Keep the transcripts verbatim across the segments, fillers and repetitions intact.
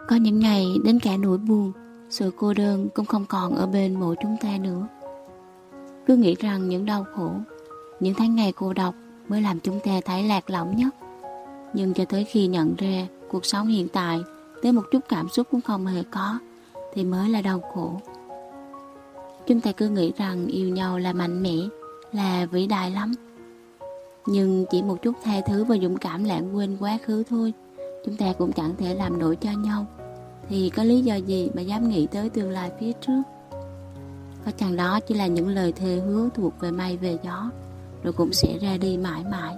Có những ngày đến cả nỗi buồn, sự cô đơn cũng không còn ở bên mỗi chúng ta nữa. Cứ nghĩ rằng những đau khổ, những tháng ngày cô độc mới làm chúng ta thấy lạc lõng nhất. Nhưng cho tới khi nhận ra cuộc sống hiện tại tới một chút cảm xúc cũng không hề có, thì mới là đau khổ. Chúng ta cứ nghĩ rằng yêu nhau là mạnh mẽ, là vĩ đại lắm. Nhưng chỉ một chút tha thứ và dũng cảm lãng quên quá khứ thôi, chúng ta cũng chẳng thể làm nổi cho nhau. Thì có lý do gì mà dám nghĩ tới tương lai phía trước? Có chăng đó chỉ là những lời thề hứa thuộc về mây về gió, rồi cũng sẽ ra đi mãi mãi.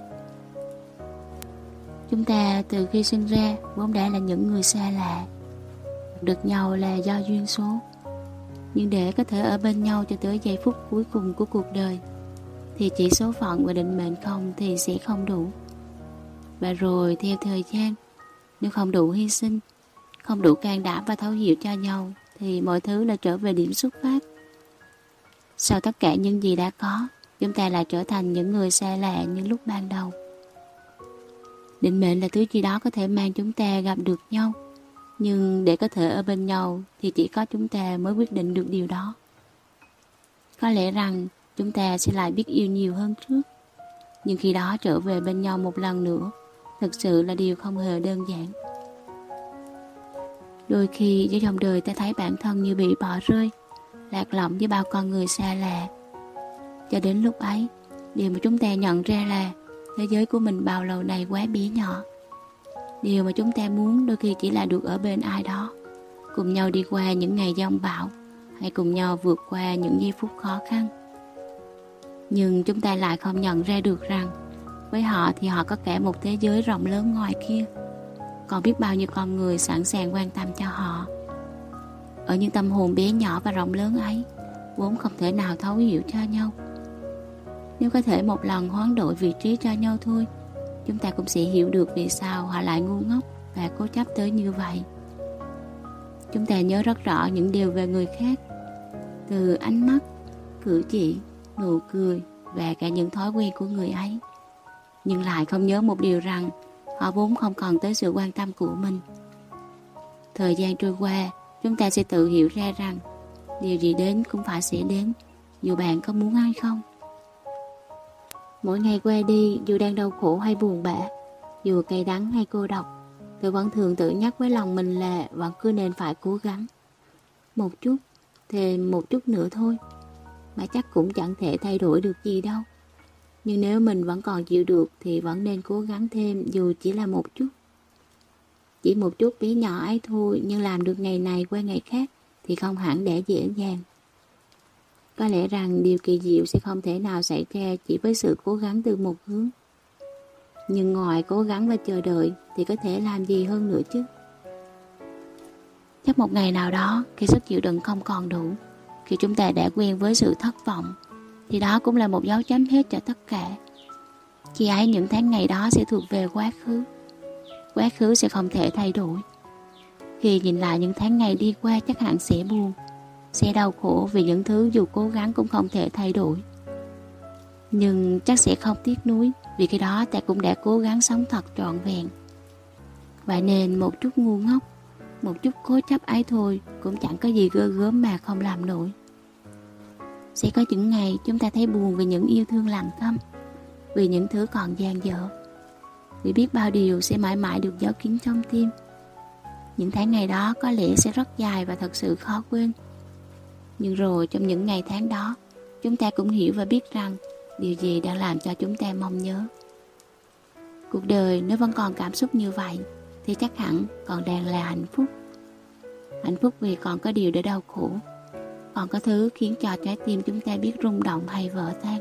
Chúng ta từ khi sinh ra vốn đã là những người xa lạ, được nhau là do duyên số. Nhưng để có thể ở bên nhau cho tới giây phút cuối cùng của cuộc đời, thì chỉ số phận và định mệnh không thì sẽ không đủ. Và rồi theo thời gian, nếu không đủ hy sinh, không đủ can đảm và thấu hiểu cho nhau, thì mọi thứ là trở về điểm xuất phát. Sau tất cả những gì đã có, chúng ta lại trở thành những người xa lạ như lúc ban đầu. Định mệnh là thứ gì đó có thể mang chúng ta gặp được nhau, nhưng để có thể ở bên nhau thì chỉ có chúng ta mới quyết định được điều đó. Có lẽ rằng chúng ta sẽ lại biết yêu nhiều hơn trước, nhưng khi đó trở về bên nhau một lần nữa thực sự là điều không hề đơn giản. Đôi khi giữa dòng đời ta thấy bản thân như bị bỏ rơi, lạc lõng với bao con người xa lạ. Cho đến lúc ấy, điều mà chúng ta nhận ra là thế giới của mình bao lâu nay quá bé nhỏ. Điều mà chúng ta muốn đôi khi chỉ là được ở bên ai đó, cùng nhau đi qua những ngày giông bão, hay cùng nhau vượt qua những giây phút khó khăn. Nhưng chúng ta lại không nhận ra được rằng với họ thì họ có cả một thế giới rộng lớn ngoài kia, còn biết bao nhiêu con người sẵn sàng quan tâm cho họ. Ở những tâm hồn bé nhỏ và rộng lớn ấy, vốn không thể nào thấu hiểu cho nhau. Nếu có thể một lần hoán đổi vị trí cho nhau thôi, chúng ta cũng sẽ hiểu được vì sao họ lại ngu ngốc và cố chấp tới như vậy. Chúng ta nhớ rất rõ những điều về người khác, từ ánh mắt, cử chỉ, nụ cười và cả những thói quen của người ấy, nhưng lại không nhớ một điều rằng họ vốn không còn tới sự quan tâm của mình. Thời gian trôi qua, chúng ta sẽ tự hiểu ra rằng điều gì đến cũng phải sẽ đến, dù bạn có muốn hay không. Mỗi ngày qua đi, dù đang đau khổ hay buồn bã, dù cay đắng hay cô độc, tôi vẫn thường tự nhắc với lòng mình là vẫn cứ nên phải cố gắng. Một chút, thêm một chút nữa thôi, mà chắc cũng chẳng thể thay đổi được gì đâu. Nhưng nếu mình vẫn còn chịu được thì vẫn nên cố gắng thêm, dù chỉ là một chút. Chỉ một chút bé nhỏ ấy thôi, nhưng làm được ngày này qua ngày khác thì không hẳn để dễ dàng. Có lẽ rằng điều kỳ diệu sẽ không thể nào xảy ra chỉ với sự cố gắng từ một hướng. Nhưng ngoài cố gắng và chờ đợi thì có thể làm gì hơn nữa chứ? Chắc một ngày nào đó, khi sức chịu đựng không còn đủ, khi chúng ta đã quen với sự thất vọng, thì đó cũng là một dấu chấm hết cho tất cả. Khi ấy những tháng ngày đó sẽ thuộc về quá khứ. Quá khứ sẽ không thể thay đổi. Khi nhìn lại những tháng ngày đi qua chắc hẳn sẽ buồn, sẽ đau khổ vì những thứ dù cố gắng cũng không thể thay đổi. Nhưng chắc sẽ không tiếc nuối, vì khi đó ta cũng đã cố gắng sống thật trọn vẹn. Vậy nên một chút ngu ngốc, một chút cố chấp ấy thôi cũng chẳng có gì ghê gớm mà không làm nổi. Sẽ có những ngày chúng ta thấy buồn vì những yêu thương lặng thầm, vì những thứ còn dang dở, vì biết bao điều sẽ mãi mãi được giấu kín trong tim. Những tháng ngày đó có lẽ sẽ rất dài và thật sự khó quên. Nhưng rồi trong những ngày tháng đó, chúng ta cũng hiểu và biết rằng điều gì đang làm cho chúng ta mong nhớ. Cuộc đời nếu vẫn còn cảm xúc như vậy thì chắc hẳn còn đang là hạnh phúc. Hạnh phúc vì còn có điều để đau khổ, còn có thứ khiến cho trái tim chúng ta biết rung động hay vỡ tan.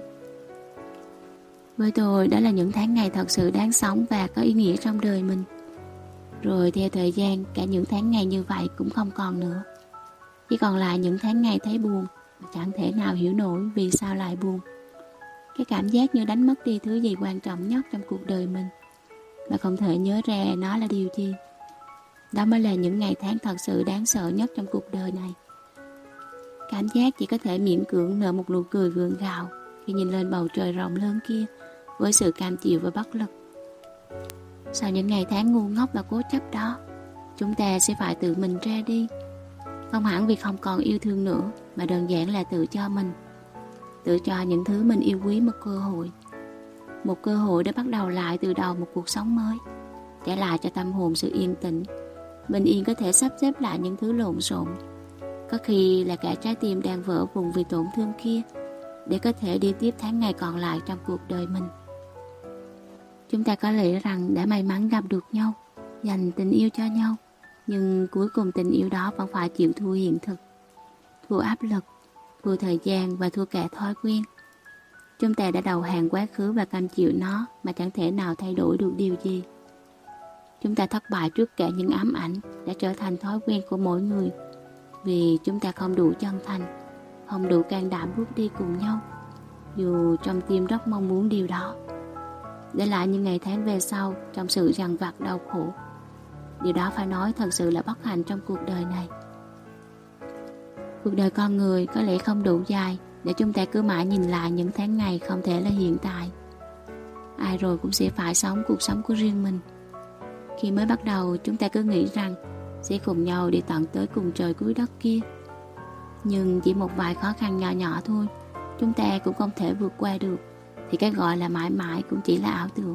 Với tôi, đó là những tháng ngày thật sự đáng sống và có ý nghĩa trong đời mình. Rồi theo thời gian, cả những tháng ngày như vậy cũng không còn nữa. Chỉ còn lại những tháng ngày thấy buồn, chẳng thể nào hiểu nổi vì sao lại buồn. Cái cảm giác như đánh mất đi thứ gì quan trọng nhất trong cuộc đời mình, mà không thể nhớ ra nó là điều gì. Đó mới là những ngày tháng thật sự đáng sợ nhất trong cuộc đời này. Cảm giác chỉ có thể miễn cưỡng nở một nụ cười gượng gạo khi nhìn lên bầu trời rộng lớn kia với sự cam chịu và bất lực. Sau những ngày tháng ngu ngốc và cố chấp đó, chúng ta sẽ phải tự mình ra đi. Không hẳn vì không còn yêu thương nữa, mà đơn giản là tự cho mình, tự cho những thứ mình yêu quý một cơ hội. Một cơ hội để bắt đầu lại từ đầu một cuộc sống mới, trả lại cho tâm hồn sự yên tĩnh, bình yên, có thể sắp xếp lại những thứ lộn xộn, có khi là cả trái tim đang vỡ vụn vì tổn thương kia, để có thể đi tiếp tháng ngày còn lại trong cuộc đời mình. Chúng ta có lẽ rằng đã may mắn gặp được nhau, dành tình yêu cho nhau, nhưng cuối cùng tình yêu đó vẫn phải chịu thua hiện thực, thua áp lực, thua thời gian và thua cả thói quen. Chúng ta đã đầu hàng quá khứ và cam chịu nó mà chẳng thể nào thay đổi được điều gì. Chúng ta thất bại trước cả những ám ảnh đã trở thành thói quen của mỗi người, vì chúng ta không đủ chân thành, không đủ can đảm bước đi cùng nhau, dù trong tim rất mong muốn điều đó. Để lại những ngày tháng về sau trong sự dằn vặt đau khổ, điều đó phải nói thật sự là bất hạnh trong cuộc đời này. Cuộc đời con người có lẽ không đủ dài để chúng ta cứ mãi nhìn lại những tháng ngày không thể là hiện tại. Ai rồi cũng sẽ phải sống cuộc sống của riêng mình. Khi mới bắt đầu chúng ta cứ nghĩ rằng sẽ cùng nhau đi tận tới cùng trời cuối đất kia, nhưng chỉ một vài khó khăn nhỏ nhỏ thôi chúng ta cũng không thể vượt qua được, thì cái gọi là mãi mãi cũng chỉ là ảo tưởng.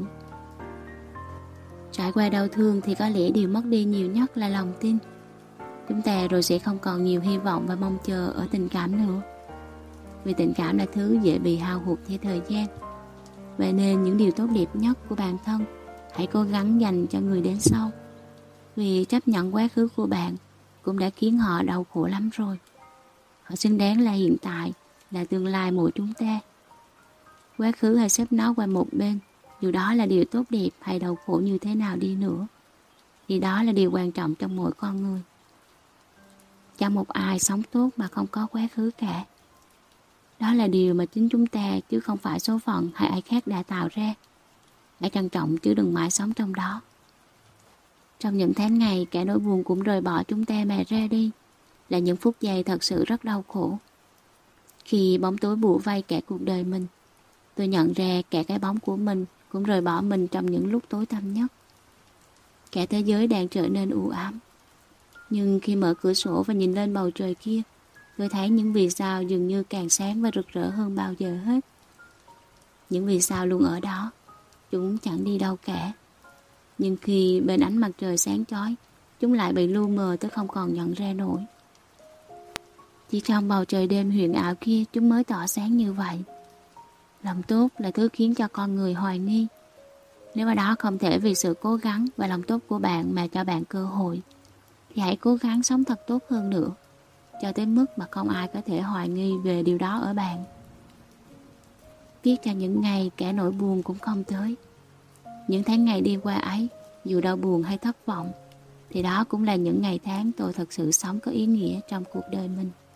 Trải qua đau thương thì có lẽ điều mất đi nhiều nhất là lòng tin. Chúng ta rồi sẽ không còn nhiều hy vọng và mong chờ ở tình cảm nữa, vì tình cảm là thứ dễ bị hao hụt theo thời gian. Vậy nên những điều tốt đẹp nhất của bản thân hãy cố gắng dành cho người đến sau, vì chấp nhận quá khứ của bạn cũng đã khiến họ đau khổ lắm rồi. Họ xứng đáng là hiện tại, là tương lai mỗi chúng ta. Quá khứ hãy xếp nó qua một bên, dù đó là điều tốt đẹp hay đau khổ như thế nào đi nữa, thì đó là điều quan trọng trong mỗi con người. Chẳng một ai sống tốt mà không có quá khứ cả. Đó là điều mà chính chúng ta chứ không phải số phận hay ai khác đã tạo ra. Hãy trân trọng chứ đừng mãi sống trong đó. Trong những tháng ngày cả nỗi buồn cũng rời bỏ chúng ta mà ra đi, là những phút giây thật sự rất đau khổ. Khi bóng tối bủa vây cả cuộc đời mình, tôi nhận ra cả cái bóng của mình cũng rời bỏ mình trong những lúc tối tăm nhất. Cả thế giới đang trở nên u ám. Nhưng khi mở cửa sổ và nhìn lên bầu trời kia, tôi thấy những vì sao dường như càng sáng và rực rỡ hơn bao giờ hết. Những vì sao luôn ở đó, chúng chẳng đi đâu cả. Nhưng khi bên ánh mặt trời sáng chói, chúng lại bị lu mờ tới không còn nhận ra nổi. Chỉ trong bầu trời đêm huyền ảo kia chúng mới tỏ sáng như vậy. Lòng tốt là thứ khiến cho con người hoài nghi. Nếu mà đó không thể vì sự cố gắng và lòng tốt của bạn mà cho bạn cơ hội, thì hãy cố gắng sống thật tốt hơn nữa, cho tới mức mà không ai có thể hoài nghi về điều đó ở bạn. Viết cho những ngày cả nỗi buồn cũng không tới. Những tháng ngày đi qua ấy, dù đau buồn hay thất vọng, thì đó cũng là những ngày tháng tôi thật sự sống có ý nghĩa trong cuộc đời mình.